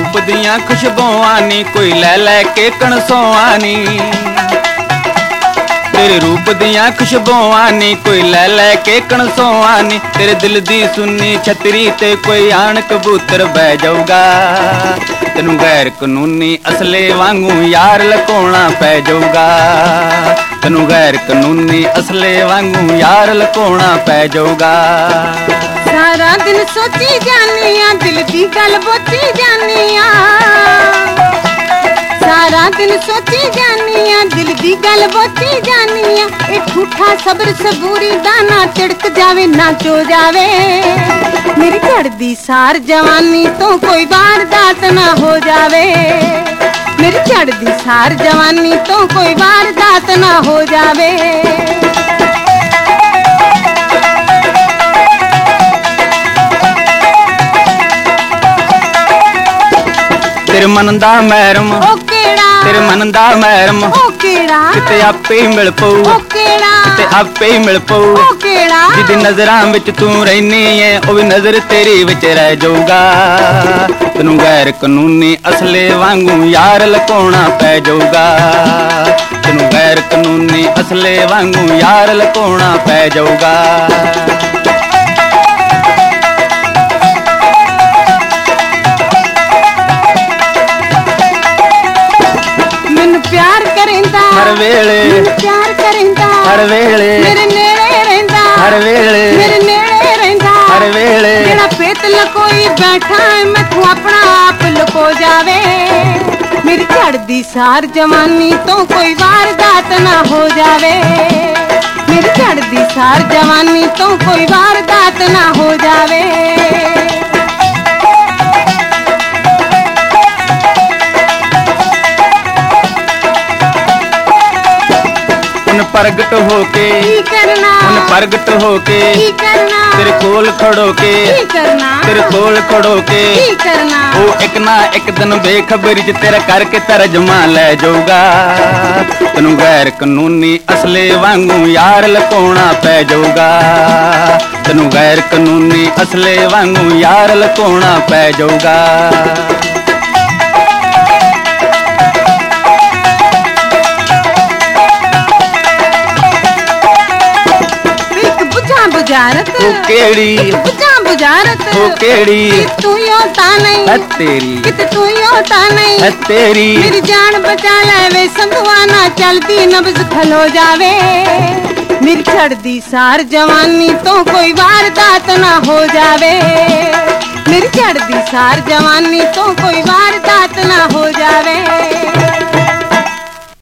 रूप दियां खुशबूआं नी कोई लै लै के कणसोआं नी। तेरे रूप दियां खुशबूआं नी कोई लै लै के कणसोआं नी। तेरे दिल दी सुन्नी छतरी ते कोई आण कबूतर बह जाऊगा। तेनू गैर कानूनी असले वांगू यार लकोना पै जाऊगा। तेनू गैर कानूनी असले वांगू यार लकोना पै जाऊगा। सारा दिन सोची जानी आ दिल दी गल बोची जानी आ। सारा दिन सोची जानी आ दिल दी गल बोची जानी आ। ए ठूठा सब्र सबूरी दाना तिड़क जावे ना चो जावे। मेरी चढ़दी सार जवानी तो कोई वारदात ना हो जावे। मेरी चढ़दी सार जवानी तो कोई वारदात ना हो जावे। तेरे मन दा मैरम ओ केड़ा तेरे मन दा मैरम ओ केड़ा किते आपे ही मिल पऊ। ओ केड़ा किते आपे ही मिल पऊ। ओ केड़ा जिदी नजरां विच तू रहनी है ओ भी नजर तेरी विच रह जाऊगा। तेनू गैर कानूनी असले वांगू यार लकोना पै जाऊगा। तेनू गैर कानूनी असले वांगू यार लकोना पै जाऊगा। प्यार करेंदा हर वेले प्यार करेंदा हर वेले मेरे नेड़े रहंदा हर वेले मेरे नेड़े रहंदा हर वेले जेड़ा पेत लकोई बैठा है मैं तू अपना आप लको जावे। मेरी चढ़दी सार जवानी तो कोई वारदात ना हो जावे। मेरी चढ़दी सार जवानी तो कोई वारदात ना हो जावे। प्रगट होके की करना उन प्रगट होके की करना तेरे कोल खड़ो के की करना तेरे कोल खड़ो के की करना वो एक ना एक दिन बेखबरी च तेरा करके तर्जमा ले जाऊगा। तेनू गैर कानूनी असले वांगू यार लकोना पै जाऊगा। तेनू गैर कानूनी असले वांगू यार लकोना पै जाऊगा। बुझारत वो केड़ी बुझा बुझारत वो केड़ी तू योता नहीं है तेरी कित तू योता नहीं है तेरी मेरी जान बचा ले वे संधवाना चलती नब्ज खलो जावे। मेरी चढ़दी सार जवानी तो कोई वारदात ना हो जावे। मेरी चढ़दी सार जवानी तो कोई वारदात